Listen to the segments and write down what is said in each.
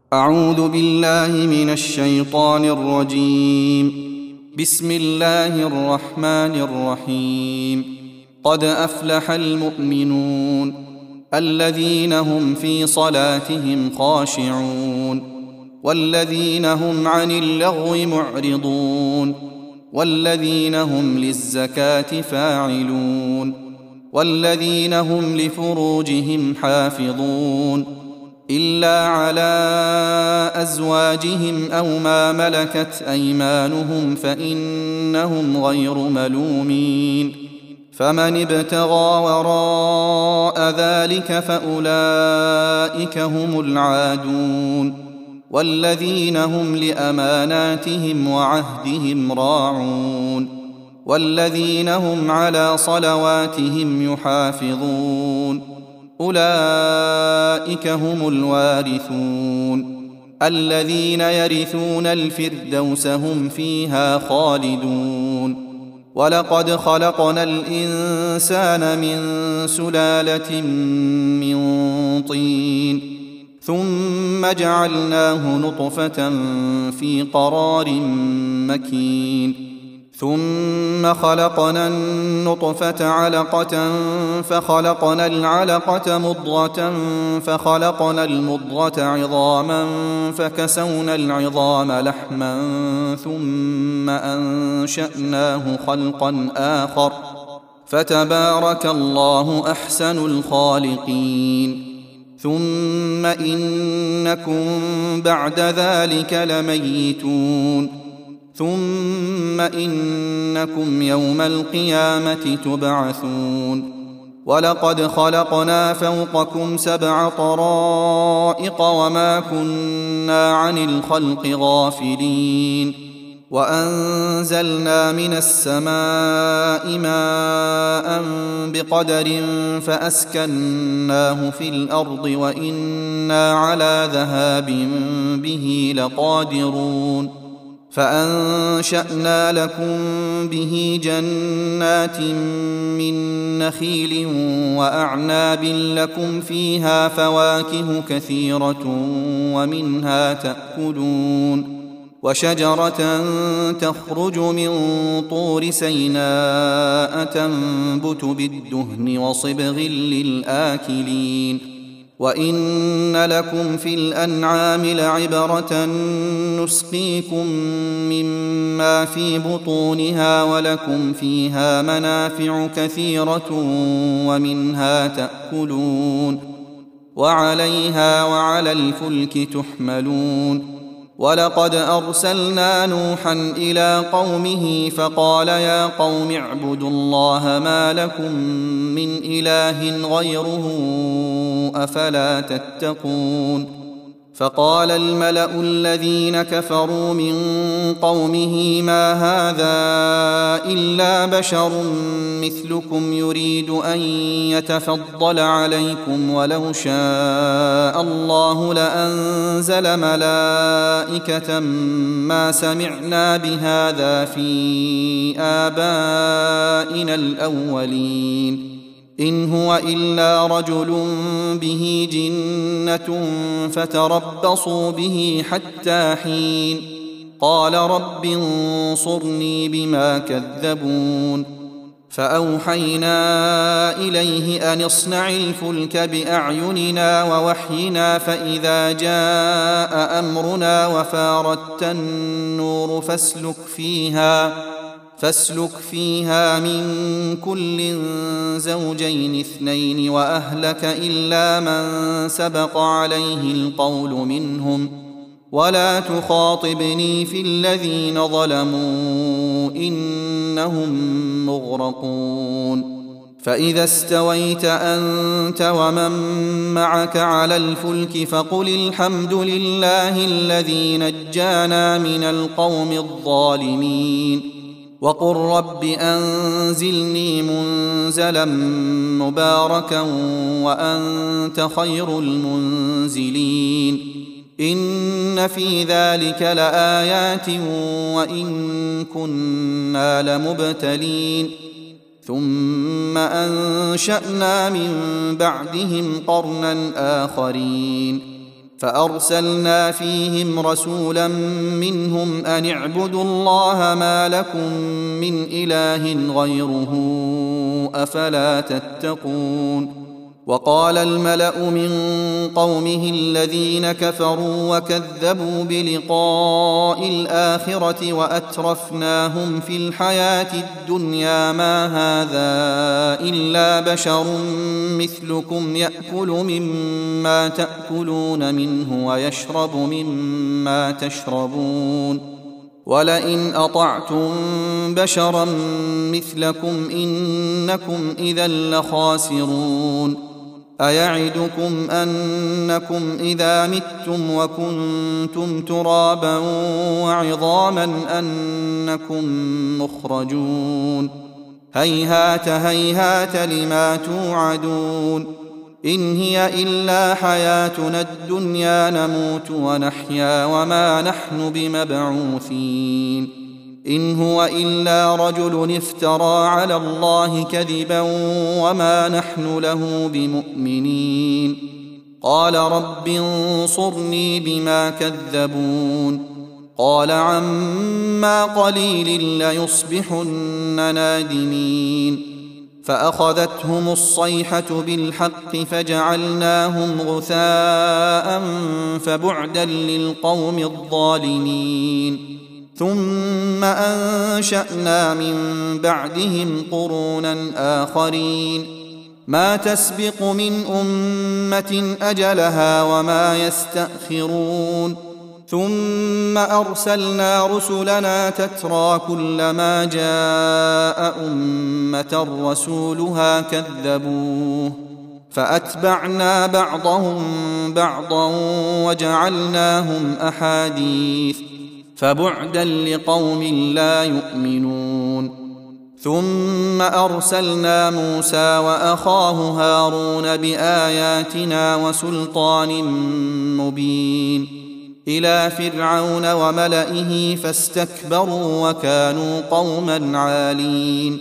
أعوذ بالله من الشيطان الرجيم. بسم الله الرحمن الرحيم. قد أفلح المؤمنون الذين هم في صلاتهم خاشعون والذين هم عن اللغو معرضون والذين هم للزكاة فاعلون والذين هم لفروجهم حافظون إلا على أزواجهم أو ما ملكت أيمانهم فإنهم غير ملومين. فمن ابتغى وراء ذلك فأولئك هم العادون والذين هم لأماناتهم وعهدهم راعون والذين هم على صلواتهم يحافظون أولئك هم الوارثون الذين يرثون الفردوس هم فيها خالدون. ولقد خلقنا الإنسان من سلالة من طين ثم جعلناه نطفة في قرار مكين ثم خلقنا النطفة علقة فخلقنا العلقة مضغة فخلقنا المضغة عظاما فكسونا العظام لحما ثم أنشأناه خلقا آخر فتبارك الله أحسن الخالقين. ثم إنكم بعد ذلك لميتون ثم إنكم يوم القيامة تبعثون. ولقد خلقنا فوقكم 7 طرائق وما كنا عن الخلق غافلين وأنزلنا من السماء ماء بقدر فأسكناه في الأرض وإنا على ذهاب به لقادرون. فأنشأنا لكم به جنات من نخيل وأعناب لكم فيها فواكه كثيرة ومنها تأكلون وشجرة تخرج من طور سيناء تنبت بالدهن وصبغ للآكلين. وإن لكم في الأنعام لعبرة نسقيكم مما في بطونها ولكم فيها منافع كثيرة ومنها تأكلون وعليها وعلى الفلك تحملون. ولقد أرسلنا نوحا إلى قومه فقال يا قوم اعبدوا الله ما لكم من إله غيره أفلا تتقون. فقال الملأ الذين كفروا من قومه ما هذا إلا بشر مثلكم يريد أن يتفضل عليكم ولو شاء الله لأنزل ملائكة ما سمعنا بهذا في آبائنا الأولين إن هو إلا رجل به جنة فتربصوا به حتى حين. قال رب انصرني بما كذبون. فأوحينا إليه أن اصنع الفلك بأعيننا ووحينا فإذا جاء أمرنا وفاردت النور فاسلك فيها من كل زوجين 2 وأهلك إلا من سبق عليه القول منهم ولا تخاطبني في الذين ظلموا إنهم مغرقون. فإذا استويت أنت ومن معك على الفلك فقل الحمد لله الذي نجانا من القوم الظالمين وقل رب أنزلني منزلا مباركا وأنت خير المنزلين. إن في ذلك لآيات وإن كنا لمبتلين. ثم أنشأنا من بعدهم قرنا آخرين فأرسلنا فيهم رسولا منهم أن اعبدوا الله ما لكم من إله غيره أفلا تتقون. وقال الملأ من قومه الذين كفروا وكذبوا بلقاء الآخرة وأترفناهم في الحياة الدنيا ما هذا إلا بشر مثلكم يأكل مما تأكلون منه ويشرب مما تشربون ولئن أطعتم بشرا مثلكم إنكم إذا لخاسرون. أيعدكم أنكم إذا متم وكنتم ترابا وعظاما أنكم مخرجون. هيهات هيهات لما توعدون. إن هي إلا حياتنا الدنيا نموت ونحيا وما نحن بمبعوثين. إن هو إلا رجل افترى على الله كذبا وما نحن له بمؤمنين. قال رب انصرني بما كذبون. قال عما قليل ليصبحن نادمين. فأخذتهم الصيحة بالحق فجعلناهم غثاء فبعدا للقوم الظالمين. ثم أنشأنا من بعدهم قرونا آخرين ما تسبق من أمة أجلها وما يستأخرون. ثم أرسلنا رسلنا تترى كلما جاء أمة رسولها كذبوه فأتبعنا بعضهم بعضا وجعلناهم أحاديث فبعدا لقوم لا يؤمنون. ثم أرسلنا موسى وأخاه هارون بآياتنا وسلطان مبين إلى فرعون وملئه فاستكبروا وكانوا قوما عالين.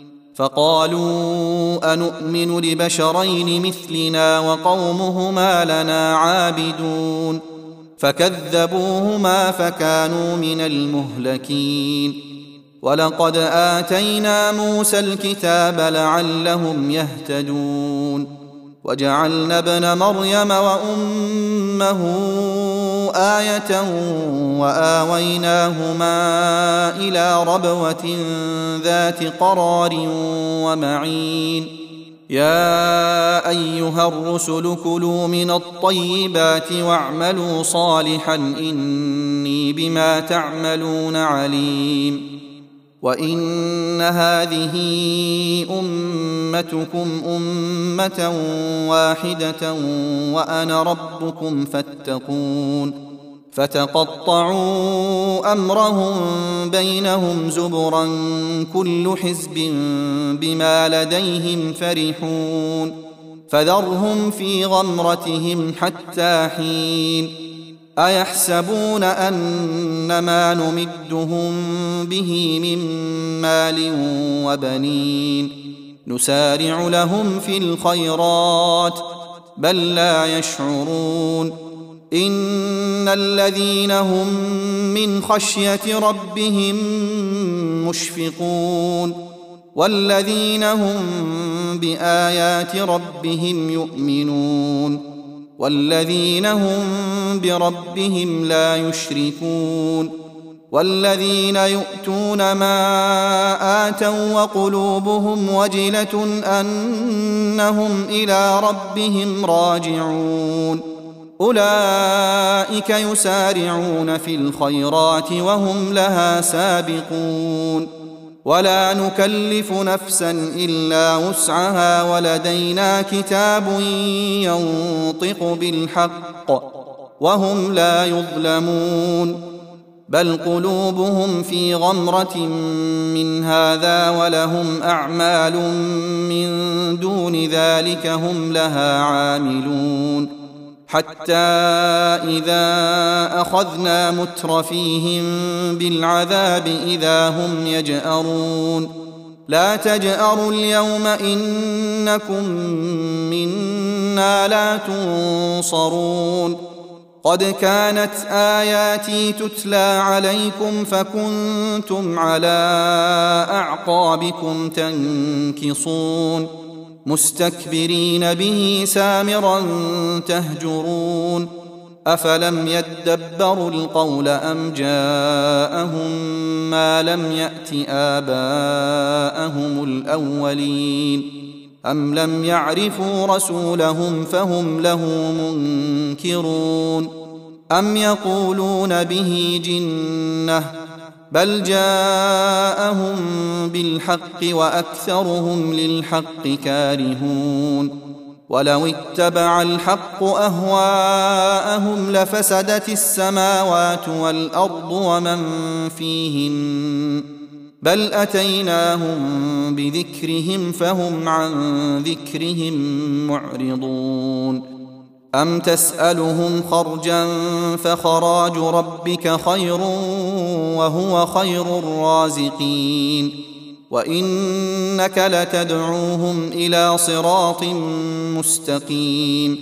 فقالوا أنؤمن لبشرين مثلنا وقومهما لنا عابدون فكذبوهما فكانوا من المهلكين. ولقد آتينا موسى الكتاب لعلهم يهتدون. وجعلنا ابن مريم وأمه آية وآويناهما إلى ربوة ذات قرار ومعين. يا أيها الرسل كلوا من الطيبات واعملوا صالحا إني بما تعملون عليم. وإن هذه أمتكم أمة واحدة وأنا ربكم فاتقون. فتقطعوا أمرهم بينهم زبرا كل حزب بما لديهم فرحون. فذرهم في غمرتهم حتى حين. أيحسبون أنما نمدهم به من مال وبنين نسارع لهم في الخيرات بل لا يشعرون. إن الذين هم من خشية ربهم مشفقون والذين هم بآيات ربهم يؤمنون والذين هم بربهم لا يشركون والذين يؤتون ما آتوا وقلوبهم وجلة أنهم إلى ربهم راجعون أولئك يسارعون في الخيرات وهم لها سابقون. ولا نكلف نفسا إلا وسعها ولدينا كتاب ينطق بالحق وهم لا يظلمون. بل قلوبهم في غمرة من هذا ولهم أعمال من دون ذلك هم لها عاملون. حتى إذا أخذنا مترفيهم بالعذاب إذا هم يجأرون. لا تجأروا اليوم إنكم منا لا تنصرون. قد كانت آياتي تتلى عليكم فكنتم على أعقابكم تنكصون مستكبرين به سامرا تهجرون أفلم يدبروا القول أم جاءهم ما لم يأت آباءهم الأولين أم لم يعرفوا رسولهم فهم له منكرون أم يقولون به جنة بل جاءهم بالحق وأكثرهم للحق كارهون ولو اتبع الحق أهواءهم لفسدت السماوات والأرض ومن فيهن بل أتيناهم بذكرهم فهم عن ذكرهم معرضون أم تسألهم خرجا فخراج ربك خير وهو خير الرازقين وإنك لتدعوهم إلى صراط مستقيم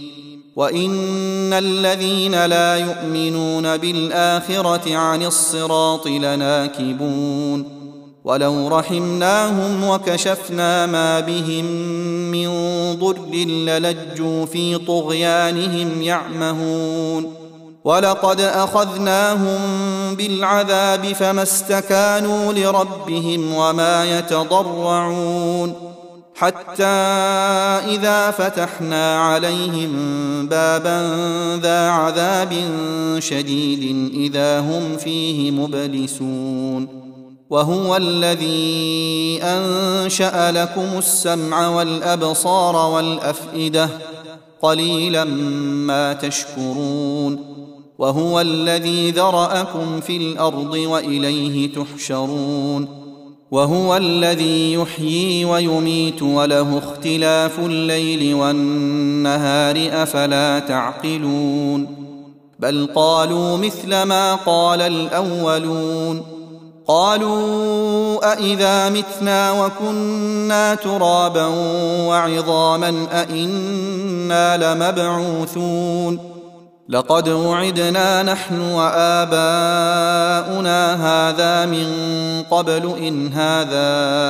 وإن الذين لا يؤمنون بالآخرة عن الصراط لناكبون ولو رحمناهم وكشفنا ما بهم من ضر للجوا في طغيانهم يعمهون ولقد أخذناهم بالعذاب فما استكانوا لربهم وما يتضرعون حتى إذا فتحنا عليهم بابا ذا عذاب شديد إذا هم فيه مبلسون وهو الذي أنشأ لكم السمع والأبصار والأفئدة قليلا ما تشكرون وهو الذي ذرأكم في الأرض وإليه تحشرون وهو الذي يحيي ويميت وله اختلاف الليل والنهار أفلا تعقلون بل قالوا مثل ما قال الأولون قالوا أإذا متنا وكنا ترابا وعظاما أإنا لمبعوثون لقد وعدنا نحن وآباؤنا هذا من قبل إن هذا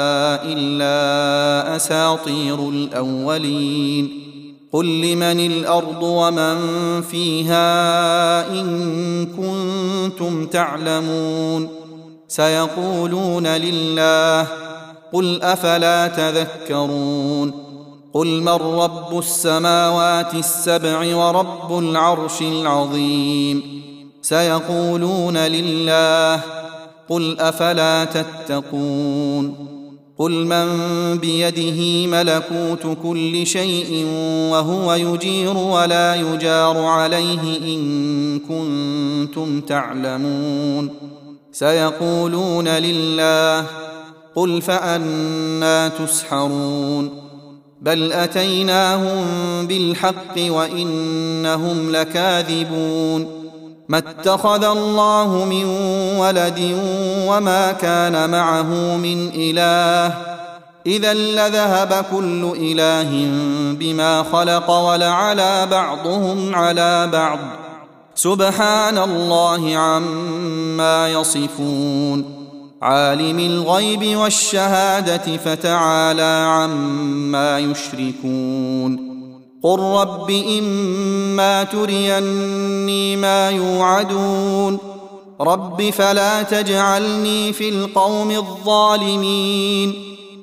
إلا أساطير الأولين قل لمن الأرض ومن فيها إن كنتم تعلمون سيقولون لله قل أفلا تذكرون قل من رب السماوات السبع ورب العرش العظيم سيقولون لله قل أفلا تتقون قل من بيده ملكوت كل شيء وهو يجير ولا يجار عليه إن كنتم تعلمون سيقولون لله قل فأنى تسحرون بل أتيناهم بالحق وإنهم لكاذبون ما اتخذ الله من ولد وما كان معه من إله إذا لذهب كل إله بما خلق ولعلى بعضهم على بعض سبحان الله عما يصفون عالم الغيب والشهادة فتعالى عما يشركون قل رب إما تريني ما يوعدون رب فلا تجعلني في القوم الظالمين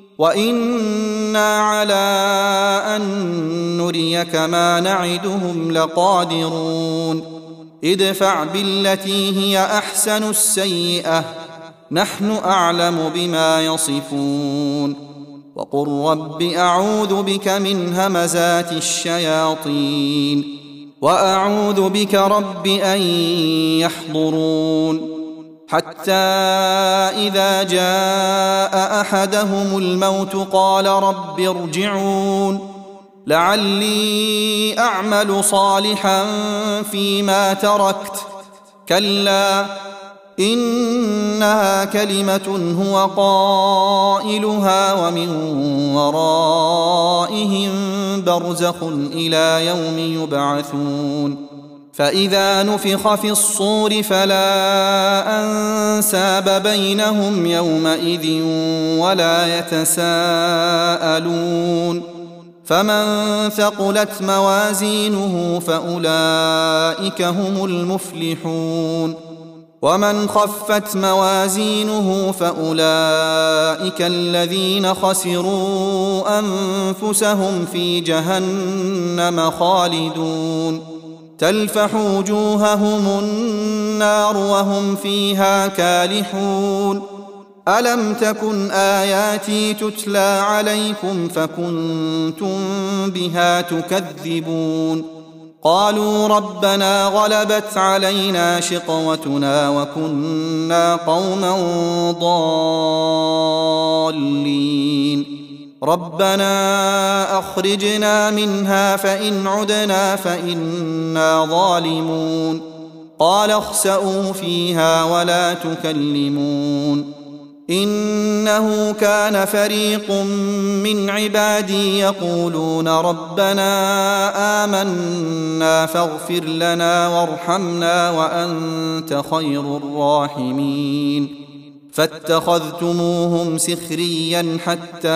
وإنا على أن نريك ما نعدهم لقادرون ادفع بالتي هي أحسن السيئة نحن أعلم بما يصفون وقل رب أعوذ بك من همزات الشياطين وأعوذ بك رب أن يحضرون حتى إذا جاء أحدهم الموت قال رب ارجعون لعلي أعمل صالحا فيما تركت كلا إنها كلمة هو قائلها ومن ورائهم برزخ إلى يوم يبعثون فإذا نفخ في الصور فلا أنساب بينهم يومئذ ولا يتساءلون فمن ثقلت موازينه فأولئك هم المفلحون ومن خفت موازينه فأولئك الذين خسروا أنفسهم في جهنم خالدون تلفح وجوههم النار وهم فيها كالحون ألم تكن آياتي تتلى عليكم فكنتم بها تكذبون قالوا ربنا غلبت علينا شقوتنا وكنا قوما ضالين ربنا أخرجنا منها فإن عدنا فإنا ظالمون قال اخسئوا فيها ولا تكلمون إنه كان فريق من عبادي يقولون ربنا آمنا فاغفر لنا وارحمنا وأنت خير الراحمين فاتخذتموهم سخريا حتى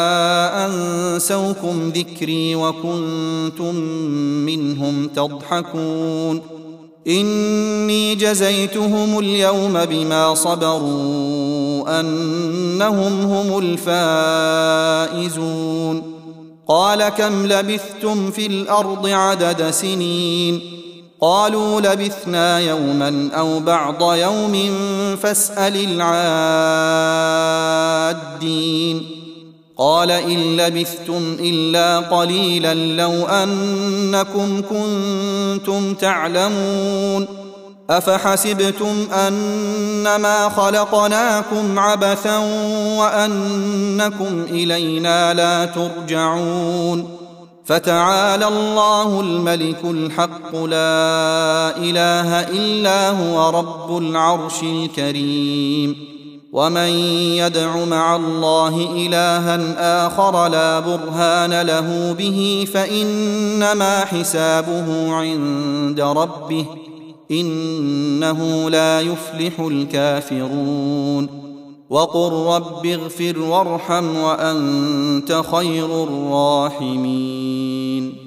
أنسوكم ذكري وكنتم منهم تضحكون إني جزيتهم اليوم بما صبروا أنهم هم الفائزون قال كم لبثتم في الأرض عدد سنين قالوا لبثنا يوما أو بعض يوم فاسأل العادين قال إن لبثتم إلا قليلا لو أنكم كنتم تعلمون أفحسبتم أنما خلقناكم عبثا وأنكم إلينا لا ترجعون فتعالى الله الملك الحق لا إله إلا هو رب العرش الكريم ومن يدع مع الله إلها آخر لا برهان له به فإنما حسابه عند ربه إنه لا يفلح الكافرون وقل رب اغفر وارحم وأنت خير الراحمين